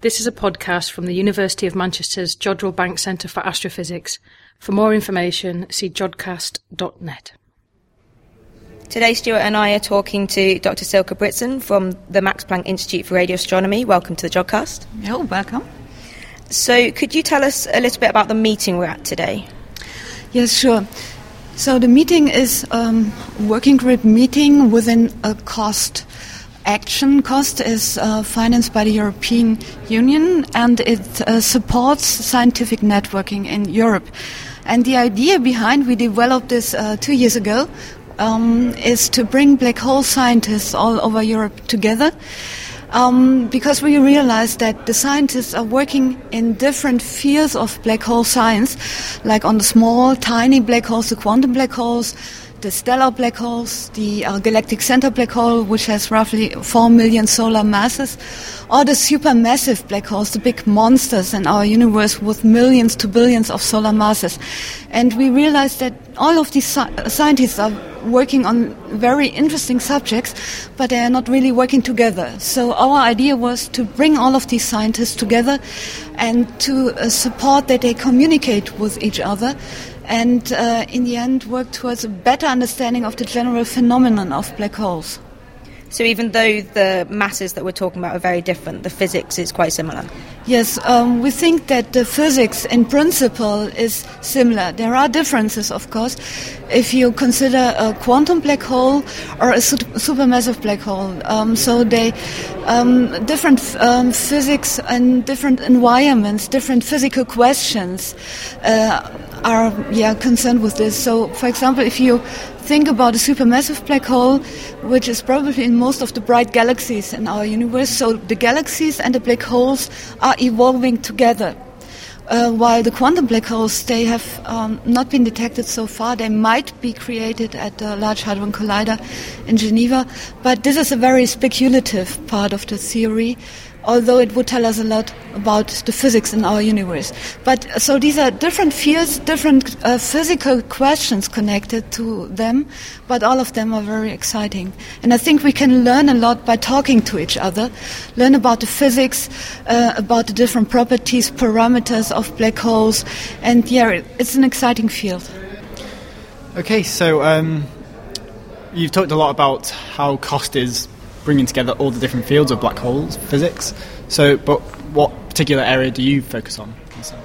This is a podcast from the University of Manchester's Jodrell Bank Centre for Astrophysics. For more information, see jodcast.net. Today, Stuart and I are talking to Dr. Silke Britsen from the Max Planck Institute for Radio Astronomy. Welcome to the Jodcast. Oh, welcome. So, could you tell us a little bit about the meeting we're at today? Yes, sure. So the meeting is a working group meeting within a COST action. COST is financed by the European Union, and it supports scientific networking in Europe. And the idea behind, we developed this 2 years ago, is to bring black hole scientists all over Europe together, because we realized that the scientists are working in different fields of black hole science, like on the small, tiny black holes, the quantum black holes, the stellar black holes, the galactic center black hole, which has roughly 4 million solar masses, or the supermassive black holes, the big monsters in our universe with millions to billions of solar masses. And we realized that all of these scientists are working on very interesting subjects, but they are not really working together. So our idea was to bring all of these scientists together and to support that they communicate with each other, and in the end work towards a better understanding of the general phenomenon of black holes. So even though the masses that we're talking about are very different, the physics is quite similar? Yes, we think that the physics in principle is similar. There are differences, of course, if you consider a quantum black hole or a supermassive black hole. So they different physics and different environments, different physical questions are concerned with this. So, for example, if you think about a supermassive black hole, which is probably in most of the bright galaxies in our universe, so the galaxies and the black holes are evolving together. While the quantum black holes, they have not been detected so far. They might be created at the Large Hadron Collider in Geneva, but this is a very speculative part of the theory, although it would tell us a lot about the physics in our universe. But so these are different fields, different physical questions connected to them, but all of them are very exciting. And I think we can learn a lot by talking to each other, learn about the physics, about the different properties, parameters of black holes, and it's an exciting field. Okay, so you've talked a lot about how COST is bringing together all the different fields of black holes physics. So, but what particular area do you focus on?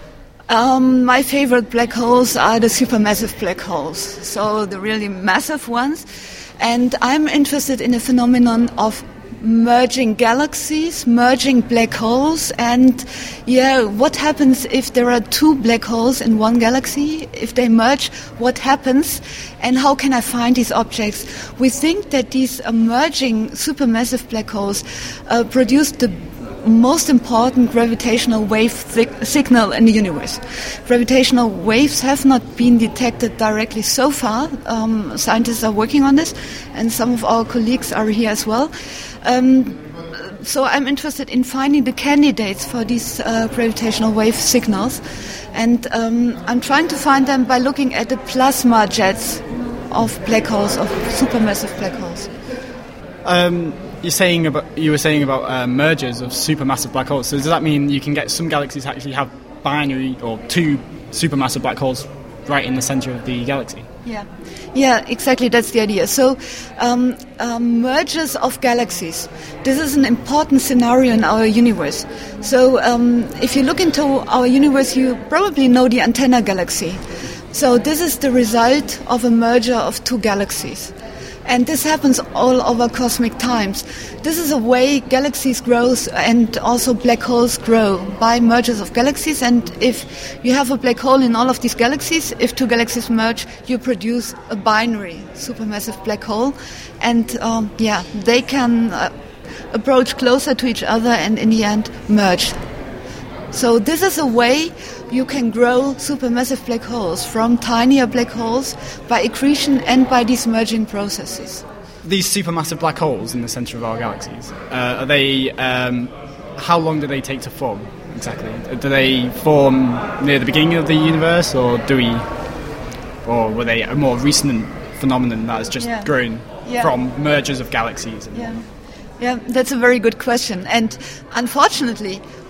My favorite black holes are the supermassive black holes, so the really massive ones. And I'm interested in the phenomenon of merging galaxies, merging black holes, and what happens if there are two black holes in one galaxy? If they merge, what happens? And how can I find these objects? We think that these emerging supermassive black holes produce the most important gravitational wave signal in the universe. Gravitational waves have not been detected directly so far. Scientists are working on this, and some of our colleagues are here as well. So I'm interested in finding the candidates for these gravitational wave signals, and I'm trying to find them by looking at the plasma jets of black holes, of supermassive black holes. You were saying about mergers of supermassive black holes. So does that mean you can get some galaxies actually have binary or two supermassive black holes right in the centre of the galaxy? Yeah, exactly. That's the idea. So, mergers of galaxies. This is an important scenario in our universe. So, if you look into our universe, you probably know the Antenna Galaxy. So, this is the result of a merger of two galaxies. And this happens all over cosmic times. This is a way galaxies grow and also black holes grow, by mergers of galaxies. And if you have a black hole in all of these galaxies, if two galaxies merge, you produce a binary supermassive black hole. And they can approach closer to each other and in the end merge. So this is a way you can grow supermassive black holes from tinier black holes by accretion and by these merging processes. These supermassive black holes in the centre of our galaxies, are they? How long do they take to form exactly? Do they form near the beginning of the universe, or were they a more recent phenomenon that has just grown from mergers of galaxies? Yeah, that's a very good question. And unfortunately,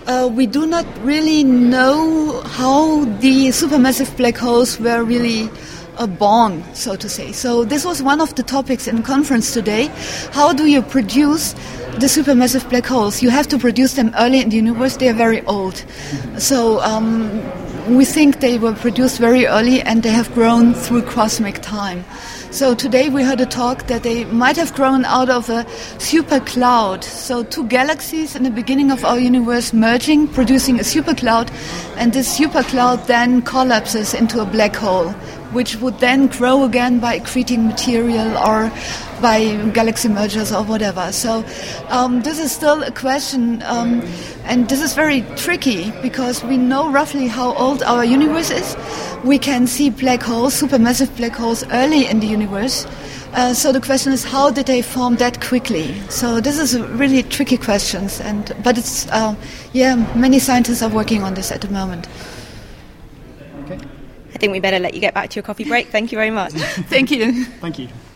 we do not really know how the supermassive black holes were really born, so to say. So this was one of the topics in the conference today. How do you produce the supermassive black holes? You have to produce them early in the universe. They are very old. So we think they were produced very early and they have grown through cosmic time. So today we heard a talk that they might have grown out of a supercloud. So two galaxies in the beginning of our universe merging, producing a supercloud, and this supercloud then collapses into a black hole, which would then grow again by accreting material or by galaxy mergers or whatever. So this is still a question, and this is very tricky because we know roughly how old our universe is. We can see black holes, supermassive black holes, early in the universe. So the question is, how did they form that quickly? So this is a really tricky question, but it's many scientists are working on this at the moment. I think we better let you get back to your coffee break. Thank you very much. Thank you. Thank you.